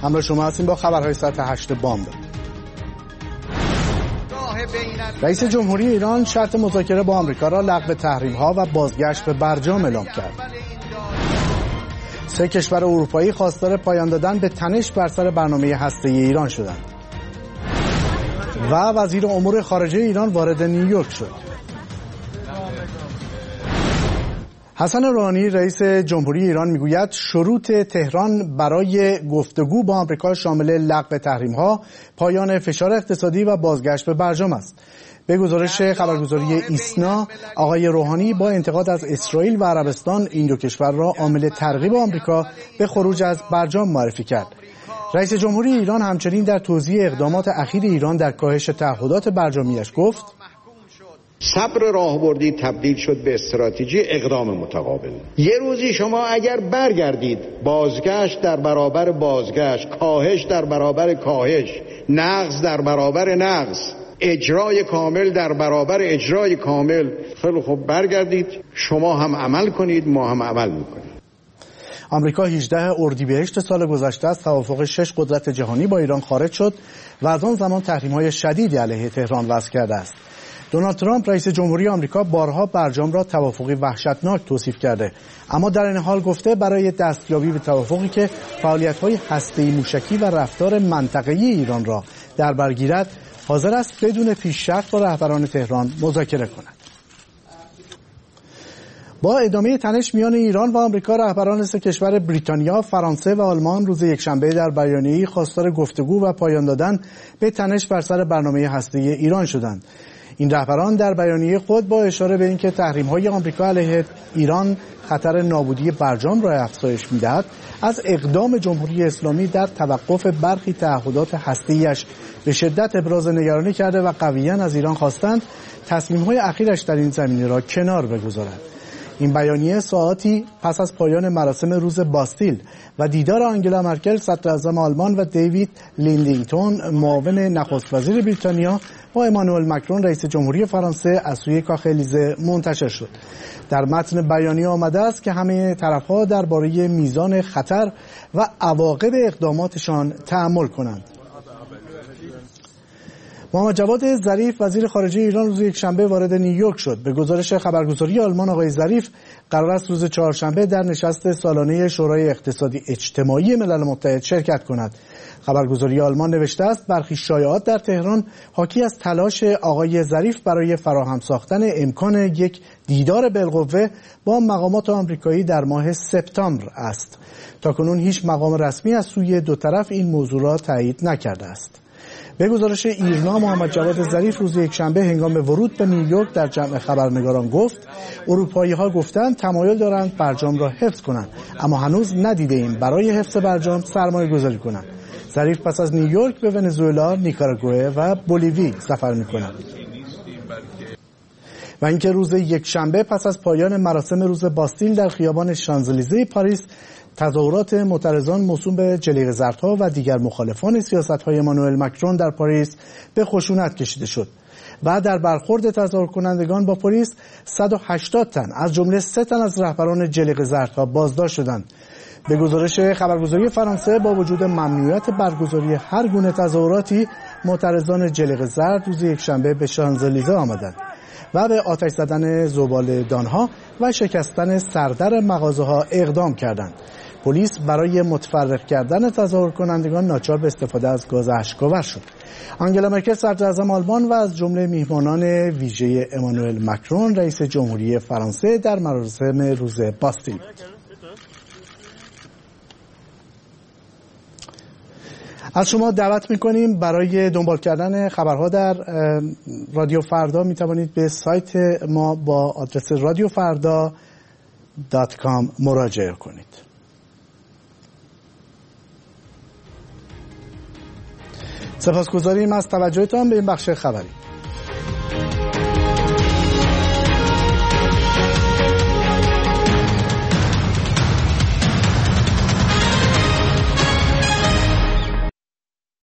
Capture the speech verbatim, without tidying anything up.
همراه شما هستیم با خبرهای ساعت هشت بامداد. رئیس جمهوری ایران شرط مذاکره با آمریکا را لغو تحریم‌ها و بازگشت به برجام اعلام کرد. سه کشور اروپایی خواستار پایان دادن به تنش بر سر برنامه هسته‌ای ایران شدند. و وزیر امور خارجه ایران وارد نیویورک شد. حسن روحانی رئیس جمهوری ایران میگوید شروط تهران برای گفتگو با آمریکا شامل لغو تحریم‌ها، پایان فشار اقتصادی و بازگشت به برجام است. به گزارش خبرگزاری ایسنا، آقای روحانی با انتقاد از اسرائیل و عربستان این دو کشور را عامل ترغیب آمریکا به خروج از برجام معرفی کرد. رئیس جمهوری ایران همچنین در توضیح اقدامات اخیر ایران در کاهش تعهدات برجامیش گفت: صبر راهبردی تبدیل شد به استراتژی اقدام متقابل. یه روزی شما اگر برگردید، بازگشت در برابر بازگشت، کاهش در برابر کاهش، نقص در برابر نقص، اجرای کامل در برابر اجرای کامل، خیلی خوب برگردید، شما هم عمل کنید، ما هم عمل میکنیم. آمریکا هجدهم اردیبهشت سال گذشته از توافق شش قدرت جهانی با ایران خارج شد و از آن زمان تحریم‌های شدیدی علیه تهران وضع کرده است. دونالد ترامپ رئیس جمهوری آمریکا بارها برجام را توافقی وحشتناک توصیف کرده، اما در این حال گفته برای دستیابی به توافقی که فعالیت‌های هسته‌ای موشکی و رفتار منطقه‌ای ایران را در بر گیرد، حاضر است بدون پیش شرط با رهبران تهران مذاکره کند. با ادامه تنش میان ایران و آمریکا، رهبران سه کشور بریتانیا، فرانسه و آلمان روز یکشنبه در بیانیه‌ای خواستار گفتگو و پایان دادن به تنش بر سر برنامه هسته‌ای ایران شدند. این رهبران در بیانیه خود با اشاره به اینکه تحریم‌های آمریکا علیه ایران خطر نابودی برجام را افزایش می‌دهد، از اقدام جمهوری اسلامی در توقف برخی تعهدات هسته‌ایش به شدت ابراز نگرانی کرده و قویاً از ایران خواستند تصمیم‌های اخیرش در این زمینه را کنار بگذارد. این بیانیه ساعاتی پس از پایان مراسم روز باستیل و دیدار آنگلا مرکل صدراعظم آلمان و دیوید لیندینگتون معاون نخست وزیر بریتانیا با امانوئل مکرون رئیس جمهوری فرانسه از سوی کاخ الیزه منتشر شد. در متن بیانیه آمده است که همه طرف‌ها درباره میزان خطر و عواقب اقداماتشان تأمل کنند. محمد جواد ظریف وزیر خارجه ایران روز یکشنبه وارد نیویورک شد. به گزارش خبرگزاری آلمان، آقای ظریف قرار است روز چهارشنبه در نشست سالانه شورای اقتصادی اجتماعی ملل متحد شرکت کند. خبرگزاری آلمان نوشته است برخی شایعات در تهران حاکی از تلاش آقای ظریف برای فراهم ساختن امکان یک دیدار بالقوه با مقامات آمریکایی در ماه سپتامبر است. تاکنون هیچ مقام رسمی از سوی دو طرف این موضوع را تایید نکرده است. به گزارش ایرنا، محمد جواد ظریف روز یکشنبه هنگام ورود به نیویورک در جمع خبرنگاران گفت اروپایی‌ها گفتند تمایل دارند برجام را حفظ کنند، اما هنوز ندیده‌ایم برای حفظ برجام سرمایه گذاری کنند. ظریف پس از نیویورک به ونزوئلا، نیکاراگوئه و بولیوی سفر می‌کند. و اینکه روز یکشنبه پس از پایان مراسم روز باستیل در خیابان شانزلیزه پاریس، تظاهرات معترضان موسوم به جلیقه زردها و دیگر مخالفان سیاست‌های امانوئل مکرون در پاریس به خشونت کشیده شد و در برخورد تظاهر کنندگان با پلیس صد و هشتاد تن از جمله سه تن از رهبران جلیقه زردها بازداشت شدند. به گزارش خبرگزاری فرانسه، با وجود ممنوعیت برگزاری هر گونه تظاهراتی، معترضان جلیقه زرد روز یکشنبه به شانزلیزه آمدند و به آتش زدن زباله‌دانها و شکستن سردر مغازه‌ها اقدام کردند. پلیس برای متفرق کردن تظاهر کنندگان ناچار به استفاده از گاز اشک‌آور شد. آنگلا مرکل صدراعظم آلمان و از جمله میهمانان ویژه امانوئل مکرون رئیس جمهوری فرانسه در مراسم روز باستیل بود. از شما دعوت میکنیم برای دنبال کردن خبرها در رادیو فردا می توانید به سایت ما با آدرس رادیو فردا دات کام مراجعه کنید. سپاسگزاریم از توجهتان به این بخش خبری.